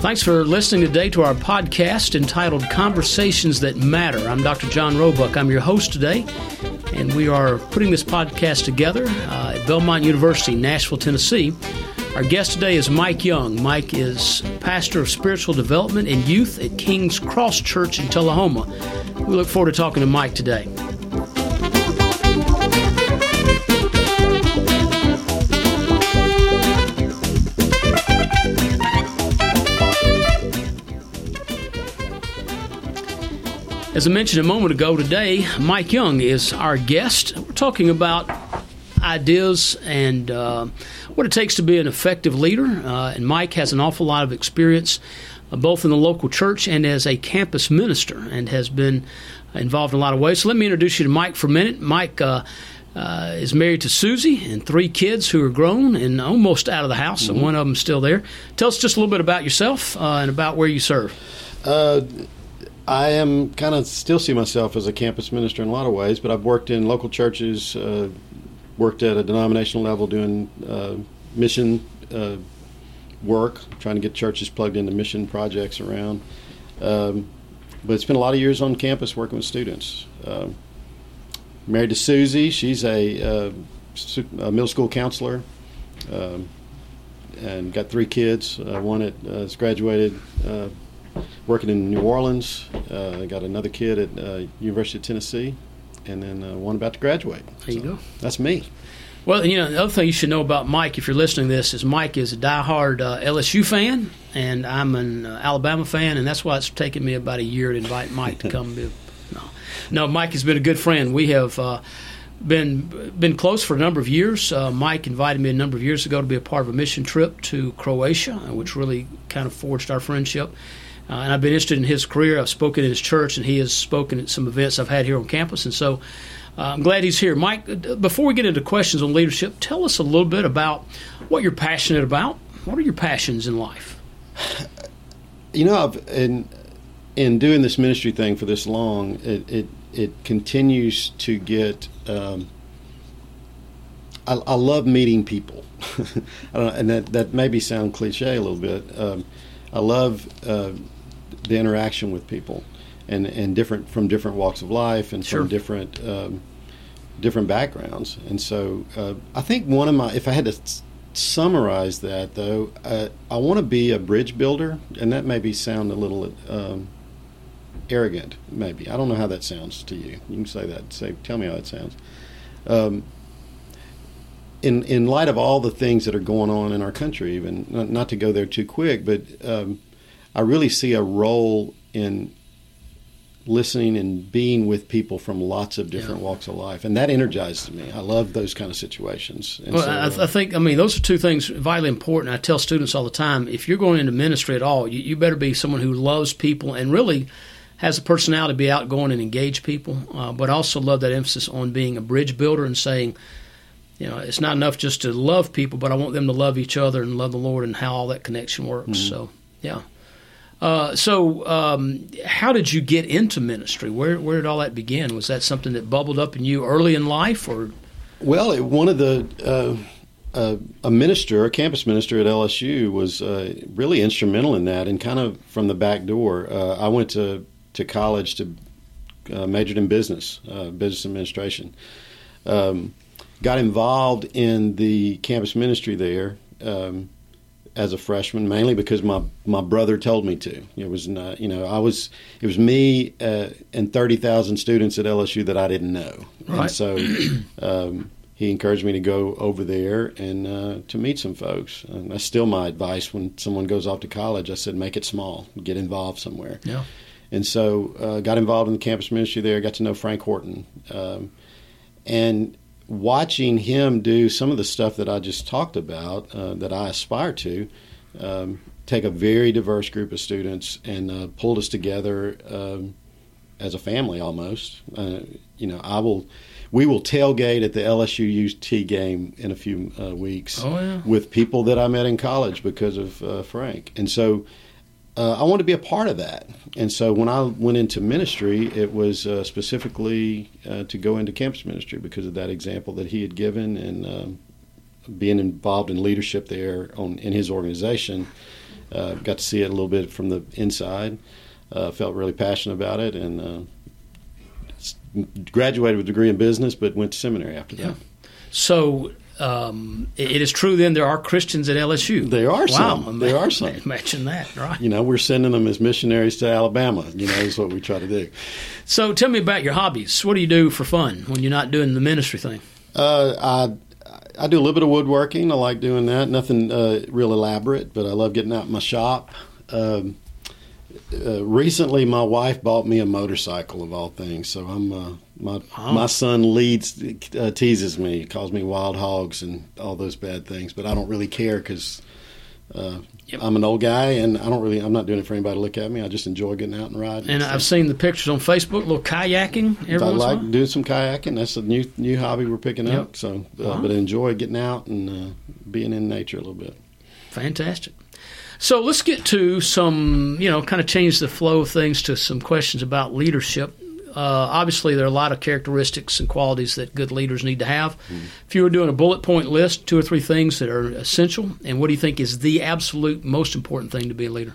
Thanks for listening today to our podcast entitled Conversations That Matter. I'm Dr. John Roebuck. I'm your host today, and we are putting this podcast together at Belmont University, Nashville, Tennessee. Our guest today is Mike Young. Mike is pastor of spiritual development and youth at King's Cross Church in Tullahoma. We look forward to talking to Mike today. As I mentioned a moment ago, today, Mike Young is our guest. We're talking about ideas and what it takes to be an effective leader. And Mike has an awful lot of experience, both in the local church and as a campus minister, and has been involved in a lot of ways. So let me introduce you to Mike for a minute. Mike is married to Susie and 3 kids who are grown and almost out of the house, so one of them is still there. Tell us just a little bit about yourself and about where you serve. I am kind of still see myself as a campus minister in a lot of ways, but I've worked in local churches, worked at a denominational level doing mission work, trying to get churches plugged into mission projects around. But it's been a lot of years on campus working with students. Married to Susie. She's a middle school counselor and got 3 kids. One has graduated working in New Orleans. Got another kid at University of Tennessee, and then one about to graduate. There you go. That's me. Well, the other thing you should know about Mike, if you're listening to this, is Mike is a diehard LSU fan, and I'm an Alabama fan, and that's why it's taken me about a year to invite Mike to come. No, Mike has been a good friend. We have been close for a number of years. Mike invited me a number of years ago to be a part of a mission trip to Croatia, which really kind of forged our friendship. And I've been interested in his career. I've spoken at his church, and he has spoken at some events I've had here on campus. And so I'm glad he's here. Mike, before we get into questions on leadership, tell us a little bit about what you're passionate about. What are your passions in life? In doing this ministry thing for this long, it continues to get. I love meeting people, and that maybe sound cliche a little bit. I love the interaction with people, and from different walks of life and Sure. from different backgrounds. And so I think one of my, if I had to summarize that though, I want to be a bridge builder, and that maybe sound a little arrogant. Maybe I don't know how that sounds to you. You can say that. Tell me how that sounds. In light of all the things that are going on in our country, even not to go there too quick, but I really see a role in listening and being with people from lots of different walks of life, and that energizes me. I love those kind of situations. And I think those are two things vitally important. I tell students all the time, if you're going into ministry at all, you better be someone who loves people and really has a personality to be outgoing and engage people, but I also love that emphasis on being a bridge builder and saying, it's not enough just to love people, but I want them to love each other and love the Lord and how all that connection works. Mm-hmm. So, yeah. How did you get into ministry? Where did all that begin? Was that something that bubbled up in you early in life, or? Well, one of the a campus minister at LSU was really instrumental in that, and kind of from the back door. I went to college to majored in business administration. Got involved in the campus ministry there as a freshman, mainly because my brother told me to. It was not, it was me and 30,000 students at LSU that I didn't know, right. And so he encouraged me to go over there and to meet some folks. And that's still my advice when someone goes off to college. I said, make it small, get involved somewhere. Yeah. And so got involved in the campus ministry there. Got to know Frank Horton, and watching him do some of the stuff that I just talked about, that I aspire to, take a very diverse group of students and pulled us together as a family almost. We will tailgate at the LSU UT game in a few weeks with people that I met in college because of Frank. And so I wanted to be a part of that. And so when I went into ministry, it was specifically to go into campus ministry because of that example that he had given, and being involved in leadership there in his organization got to see it a little bit from the inside. Felt really passionate about it, and graduated with a degree in business, but went to seminary after that. Yeah. So it is true then there are Christians at LSU. There are some. Wow. There are some. Imagine that, right? We're sending them as missionaries to Alabama, is what we try to do. So tell me about your hobbies. What do you do for fun when you're not doing the ministry thing? I do a little bit of woodworking. I like doing that. Nothing real elaborate, but I love getting out in my shop. Recently, my wife bought me a motorcycle, of all things. So my son teases me, calls me wild hogs and all those bad things. But I don't really care because I'm an old guy, and I'm not doing it for anybody to look at me. I just enjoy getting out and riding. And I've seen the pictures on Facebook, a little kayaking. I like doing some kayaking. That's a new hobby we're picking up. So, but I enjoy getting out and being in nature a little bit. Fantastic. So let's get to some, kind of change the flow of things to some questions about leadership. Obviously, there are a lot of characteristics and qualities that good leaders need to have. Mm-hmm. If you were doing a bullet point list, 2 or 3 things that are essential, and what do you think is the absolute most important thing to be a leader?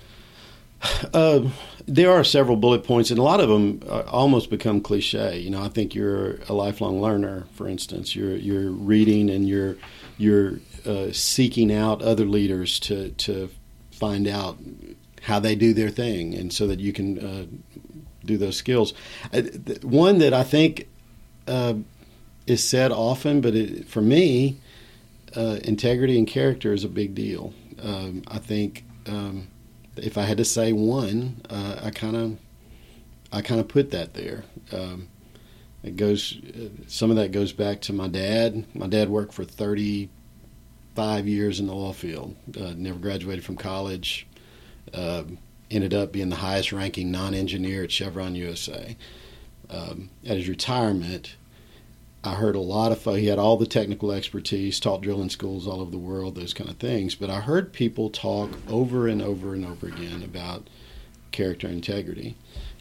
There are several bullet points, and a lot of them almost become cliche. I think you're a lifelong learner, for instance. You're reading and you're seeking out other leaders to find out how they do their thing, and so that you can do those skills. One that I think is said often, but for me, integrity and character is a big deal. I think if I had to say one, I kind of put that there. Some of that goes back to my dad. My dad worked for 35 years in the oil field. Never graduated from college. Ended up being the highest ranking non-engineer at Chevron USA. At his retirement, I heard a lot of he had all the technical expertise, taught drilling schools all over the world, those kind of things. But I heard people talk over and over and over again about character and integrity.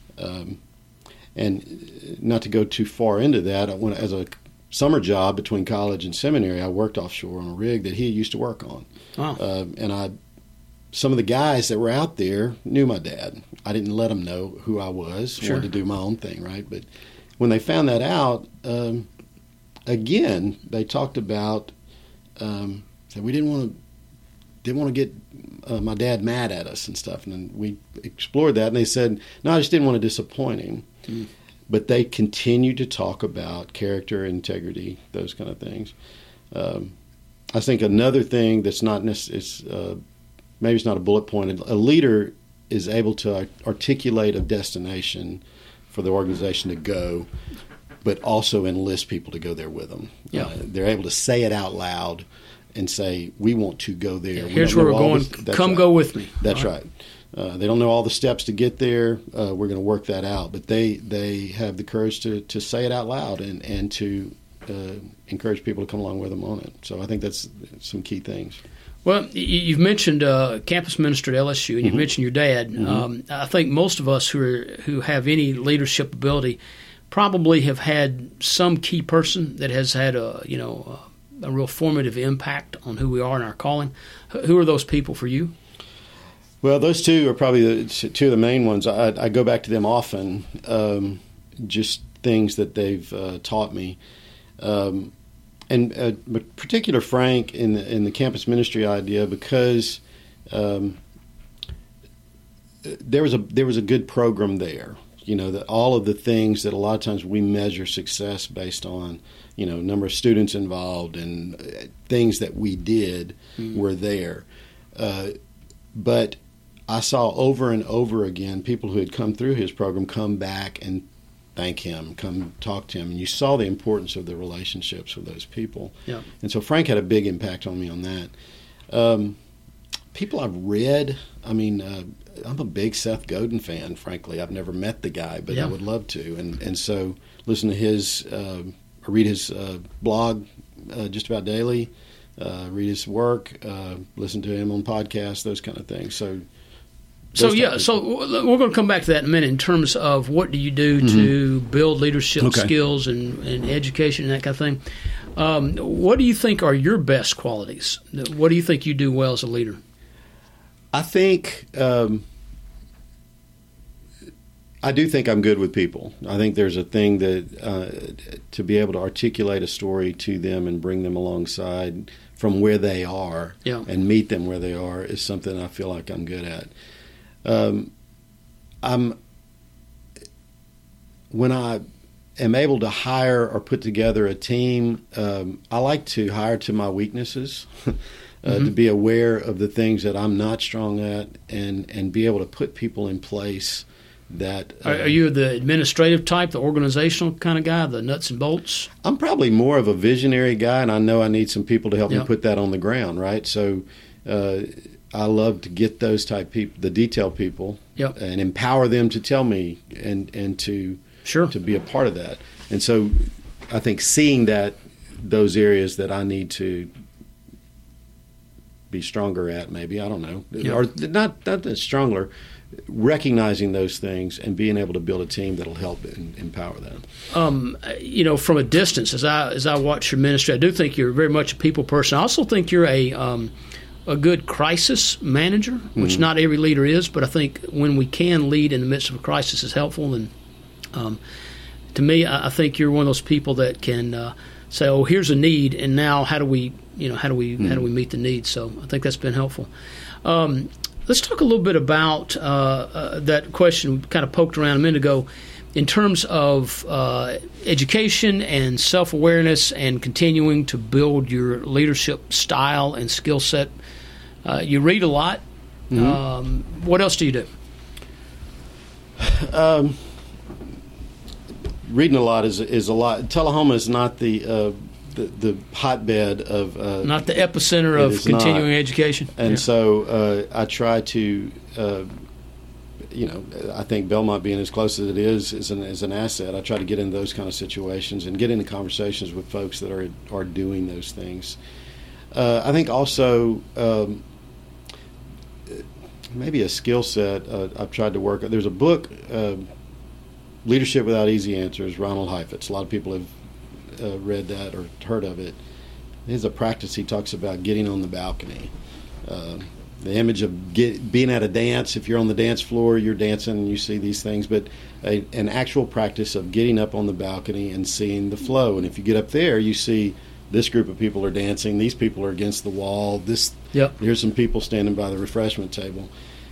And not to go too far into that, as a summer job between college and seminary, I worked offshore on a rig that he used to work on. Wow. And some of the guys that were out there knew my dad. I didn't let them know who I was. Sure. Wanted to do my own thing, right? But when they found that out, again, they talked about that we didn't want to get my dad mad at us and stuff. And then we explored that, and they said, no, I just didn't want to disappoint him. Mm. But they continued to talk about character, integrity, those kind of things. I think another thing that's not necessarily, maybe it's not a bullet point, a leader is able to articulate a destination for the organization to go, but also enlist people to go there with them. Yeah. They're able to say it out loud and say, we want to go there. Here's where we're going. Come go with me. That's right. They don't know all the steps to get there. We're going to work that out. But they have the courage to say it out loud and to encourage people to come along with them on it. So I think that's some key things. Well, you've mentioned campus minister at LSU, and you've mentioned your dad. Mm-hmm. I think most of us who have any leadership ability probably have had some key person that has had a real formative impact on who we are and our calling. Who are those people for you? Well, those two are probably two of the main ones. I go back to them often, just things that they've taught me. And particular Frank in the campus ministry idea, because there was a good program there. That all of the things that a lot of times we measure success based on, number of students involved and things that we did were there. But I saw over and over again people who had come through his program come back and thank him, come talk to him, and you saw the importance of the relationships with those people. Yeah. And so Frank had a big impact on me on that. People I've read, I'm a big Seth Godin fan, frankly. I've never met the guy, but I would love to. And so listen to his, read his blog just about daily, read his work, listen to him on podcasts, those kind of things. So we're going to come back to that in a minute in terms of what do you do to build leadership skills and education and that kind of thing. What do you think are your best qualities? What do you think you do well as a leader? I think I do think I'm good with people. I think there's a thing that to be able to articulate a story to them and bring them alongside from where they are and meet them where they are is something I feel like I'm good at. When I am able to hire or put together a team, I like to hire to my weaknesses, to be aware of the things that I'm not strong at, and be able to put people in place that. Are you the administrative type, the organizational kind of guy, the nuts and bolts? I'm probably more of a visionary guy, and I know I need some people to help me put that on the ground, right? So I love to get those type people, the detail people, and empower them to tell me and to be a part of that. And so I think seeing those areas that I need to be stronger at, maybe, I don't know, or not that stronger, recognizing those things and being able to build a team that'll help and empower them. From a distance, as I watch your ministry, I do think you're very much a people person. I also think you're a good crisis manager, which not every leader is, but I think when we can lead in the midst of a crisis is helpful. And to me, I think you're one of those people that can say, "Oh, here's a need, and now how do we meet the need?" So I think that's been helpful. Let's talk a little bit about that question we kind of poked around a minute ago in terms of education and self-awareness and continuing to build your leadership style and skill set. You read a lot. What else do you do? Reading a lot is a lot. Tullahoma is not the hotbed of not the epicenter of continuing education, and so I try to I think Belmont being as close as it is an asset. I try to get into those kind of situations and get into conversations with folks that are doing those things. I think also maybe a skill set I've tried to work. There's a book, Leadership Without Easy Answers, Ronald Heifetz. A lot of people have read that or heard of it. There's a practice he talks about getting on the balcony. The image of being at a dance, if you're on the dance floor, you're dancing and you see these things, but an actual practice of getting up on the balcony and seeing the flow. And if you get up there, you see this group of people are dancing, these people are against the wall, here's some people standing by the refreshment table.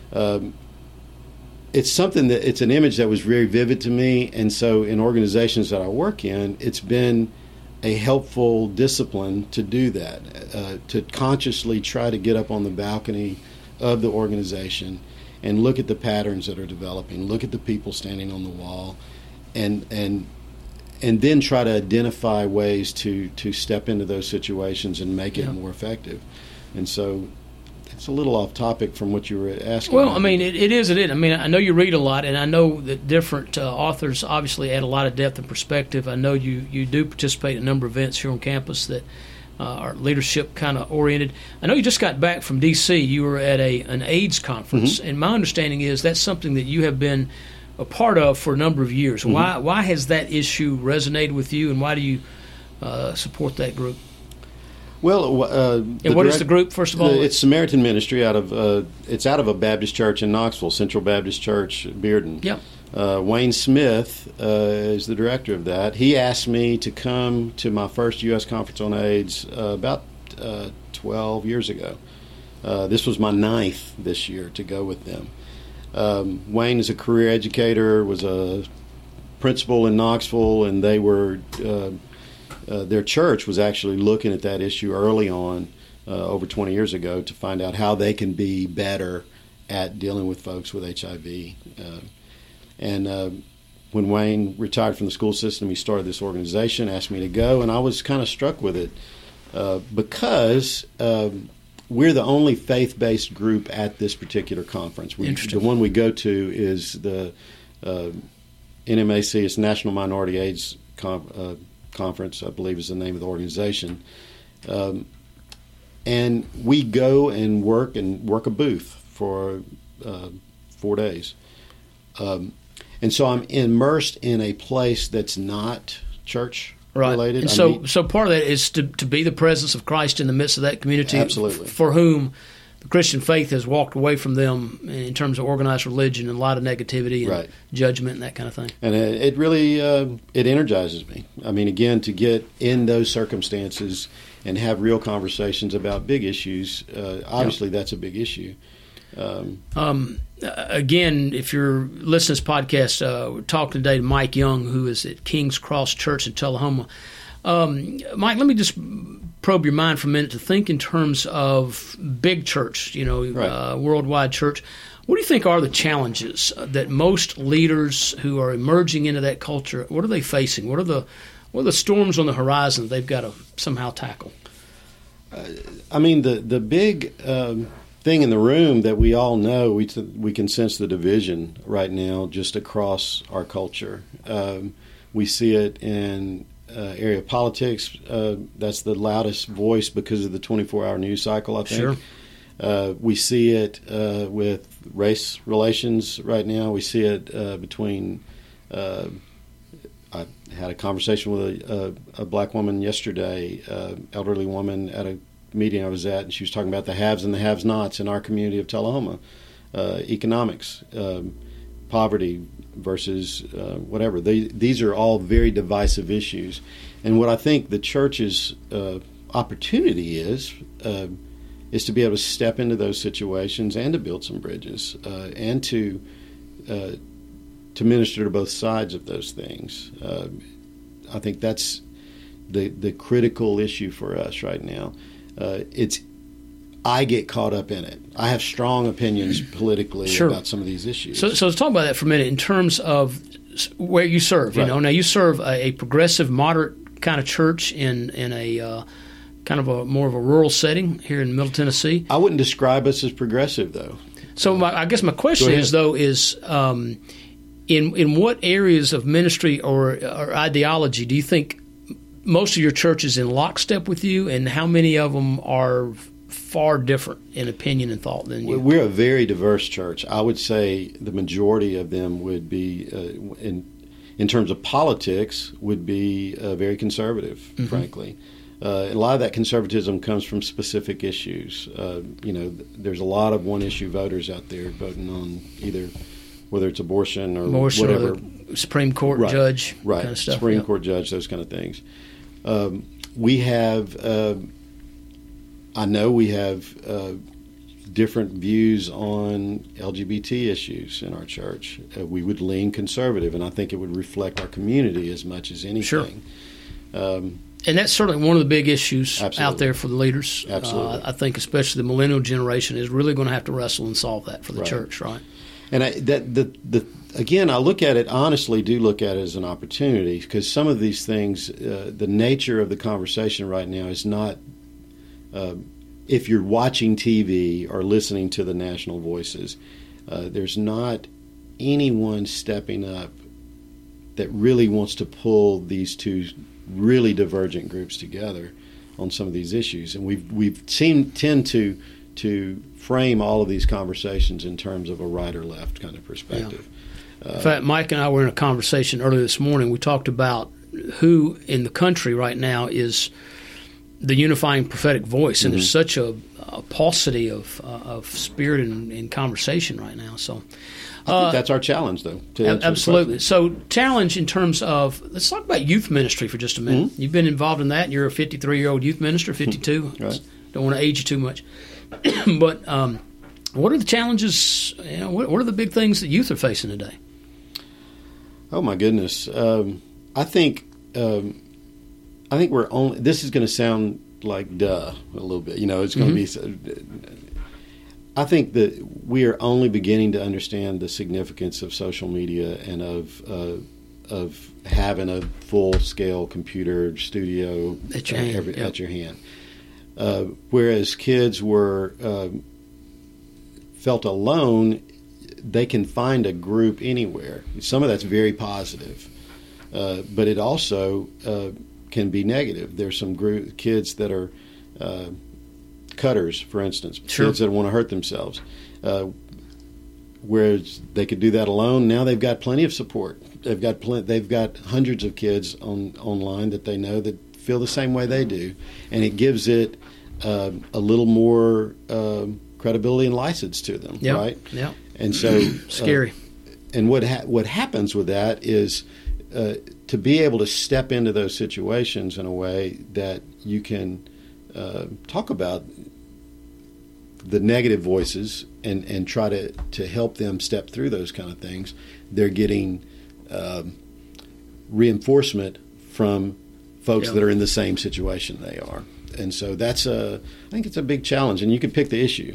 It's something it's an image that was very vivid to me, and so in organizations that I work in, it's been a helpful discipline to do that, to consciously try to get up on the balcony of the organization and look at the patterns that are developing, look at the people standing on the wall, and then try to identify ways to step into those situations and make it more effective. And so it's a little off topic from what you were asking. Well, I mean, it is. I mean, I know you read a lot, and I know that different authors obviously add a lot of depth and perspective. I know you do participate in a number of events here on campus that are leadership kind of oriented. I know you just got back from D.C. You were at an AIDS conference, and my understanding is that's something that you have been a part of for a number of years. Why has that issue resonated with you, and why do you support that group? Well, and what is the group, first of all? It's Samaritan Ministry out of a Baptist church in Knoxville, Central Baptist Church, Bearden. Yep. Wayne Smith is the director of that. He asked me to come to my first U.S. Conference on AIDS about 12 years ago. This was my 9th this year to go with them. Wayne is a career educator, was a principal in Knoxville, and they were their church was actually looking at that issue early on, over 20 years ago, to find out how they can be better at dealing with folks with HIV. And when Wayne retired from the school system, he started this organization, asked me to go, and I was kind of struck with it because we're the only faith-based group at this particular conference. The one we go to is the NMAC, it's National Minority AIDS Conference, I believe is the name of the organization. And we go and work a booth for 4 days. And so I'm immersed in a place that's not church related. And so part of that is to be the presence of Christ in the midst of that community. Absolutely. For whom the Christian faith has walked away from them in terms of organized religion and a lot of negativity and right. judgment and that kind of thing. And it really it energizes me. I mean, again, to get in those circumstances and have real conversations about big issues, obviously that's a big issue. Again, if you're listening to this podcast, we're talking today to Mike Young, who is at King's Cross Church in Tullahoma. Mike, let me just probe your mind for a minute to think in terms of big church, right. Worldwide church. What do you think are the challenges that most leaders who are emerging into that culture, what are they facing? What are the storms on the horizon they've got to somehow tackle? I mean, the big thing in the room that we all know, we can sense the division right now just across our culture. We see it in area of politics. That's the loudest voice because of the 24-hour news cycle, I think. Sure. We see it with race relations right now. We see it between I had a conversation with a black woman yesterday, elderly woman at a meeting I was at, and she was talking about the haves and the have-nots in our community of Tullahoma, economics, poverty versus whatever. These are all very divisive issues. And what I think the church's opportunity is to be able to step into those situations and to build some bridges and to minister to both sides of those things. I think that's the critical issue for us right now. I get caught up in it. I have strong opinions politically sure. about some of these issues. So let's talk about that for a minute in terms of where you serve. Right. Now you serve a progressive, moderate kind of church in a kind of a more of a rural setting here in Middle Tennessee. I wouldn't describe us as progressive, though. So I guess my question is in what areas of ministry or ideology do you think most of your church is in lockstep with you, and how many of them are far different in opinion and thought than you? We're a very diverse church. I would say the majority of them would be, in terms of politics, would be very conservative, mm-hmm. frankly. A lot of that conservatism comes from specific issues. There's a lot of one-issue voters out there voting on either whether it's abortion or whatever. Or the Supreme Court right. judge right. kind of stuff. Supreme Court judge, those kind of things. We have, I know we have different views on LGBT issues in our church. We would lean conservative, and I think it would reflect our community as much as anything. Sure. And that's certainly one of the big issues absolutely. Out there for the leaders. Absolutely. I think especially the millennial generation is really going to have to wrestle and solve that for the right. church, right? And again, I look at it, honestly, do look at it as an opportunity, because some of these things, the nature of the conversation right now is not, if you're watching TV or listening to the national voices, there's not anyone stepping up that really wants to pull these two really divergent groups together on some of these issues. And we've tend to frame all of these conversations in terms of a right or left kind of perspective. Yeah. In fact, Mike and I were in a conversation earlier this morning. We talked about who in the country right now is the unifying prophetic voice, and mm-hmm. there's such a paucity of spirit in conversation right now. So I think that's our challenge, though. Absolutely. So challenge in terms of, let's talk about youth ministry for just a minute. Mm-hmm. You've been involved in that, and you're a 53-year-old youth minister, 52. Right. Don't want to age you too much. But what are the challenges, what are the big things that youth are facing today? Oh, my goodness. I think we're only, this is going to sound like a little bit, it's going mm-hmm. to be, I think that we are only beginning to understand the significance of social media and of having a full-scale computer studio at your hand. At your hand. Whereas kids felt alone, they can find a group anywhere. Some of that's very positive, but it also can be negative. There's some kids that are cutters, for instance, sure. kids that want to hurt themselves. Whereas they could do that alone, now they've got plenty of support. They've got hundreds of kids online that they know that feel the same way they do, and it gives it a little more credibility and license to them, Yep. right? Yeah. And so Scary. And what happens with that is to be able to step into those situations in a way that you can talk about the negative voices and try to help them step through those kind of things. They're getting reinforcement from folks that are in the same situation they are. And so I think it's a big challenge, and you can pick the issue.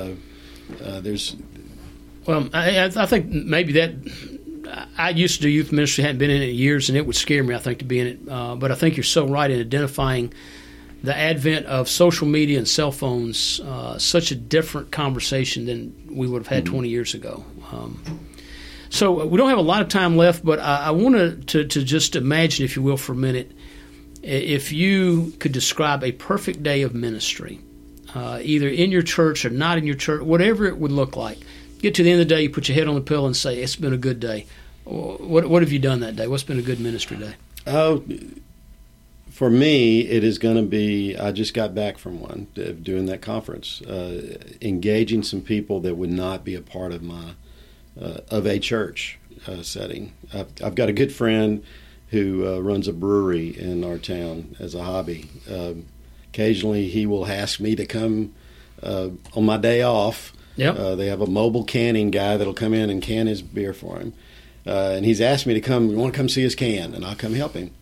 Well, I think maybe that I used to do youth ministry, hadn't been in it in years, and it would scare me, I think, to be in it. But I think you're so right in identifying the advent of social media and cell phones, such a different conversation than we would have had 20 years ago. So we don't have a lot of time left, but I wanted to just imagine, if you will, for a minute, if you could describe a perfect day of ministry, either in your church or not in your church, whatever it would look like. Get to the end of the day, you put your head on the pillow and say, it's been a good day. What have you done that day? What's been a good ministry day? Oh, for me, it is going to be, I just got back from one, doing that conference, engaging some people that would not be a part of a church setting. I've got a good friend who runs a brewery in our town as a hobby. Occasionally, he will ask me to come on my day off. Yep. They have a mobile canning guy that'll come in and can his beer for him. And he's asked me to come, you want to come see his can? And I'll come help him.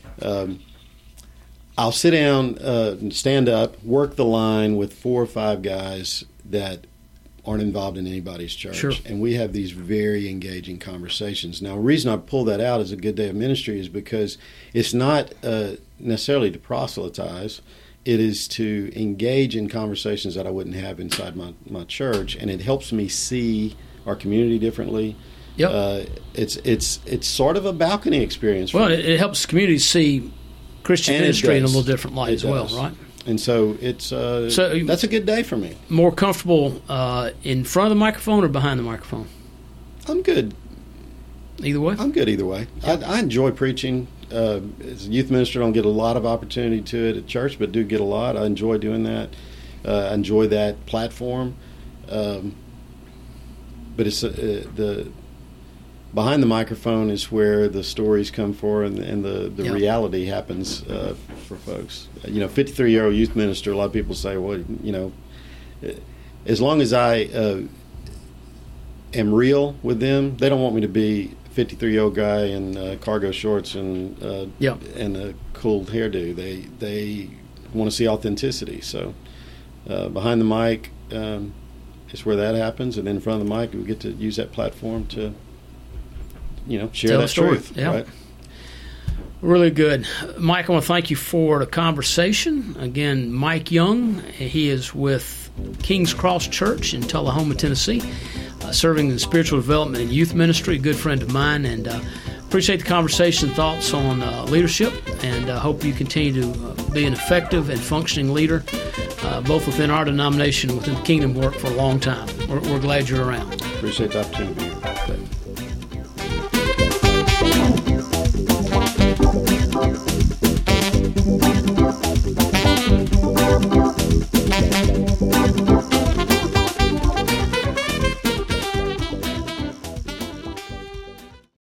I'll sit down and stand up, work the line with 4 or 5 guys that aren't involved in anybody's church. Sure. And we have these very engaging conversations. Now, the reason I pull that out as a good day of ministry is because it's not necessarily to proselytize. It is to engage in conversations that I wouldn't have inside my church, and it helps me see our community differently. Yep. It's sort of a balcony experience. Well, it helps communities see Christian ministry in a little different light as well, right? And so that's a good day for me. More comfortable in front of the microphone or behind the microphone? I'm good. Either way? I'm good either way. I enjoy preaching. As a youth minister, I don't get a lot of opportunity to it at church, but do get a lot. I enjoy doing that. I enjoy that platform. But it's the behind the microphone is where the stories come for, and the reality happens for folks. 53-year-old youth minister, a lot of people say, well, as long as I am real with them, they don't want me to be 53-year-old guy in cargo shorts and a cool hairdo. They want to see authenticity. So behind the mic is where that happens, and then in front of the mic, we get to use that platform to share Tell that truth. Yeah. Right? Really good. Mike, I want to thank you for the conversation. Again, Mike Young, he is with King's Cross Church in Tullahoma, Tennessee, serving in spiritual development and youth ministry, a good friend of mine, and appreciate the conversation, thoughts on leadership, and hope you continue to be an effective and functioning leader, both within our denomination and within the kingdom work for a long time. We're glad you're around. Appreciate the opportunity.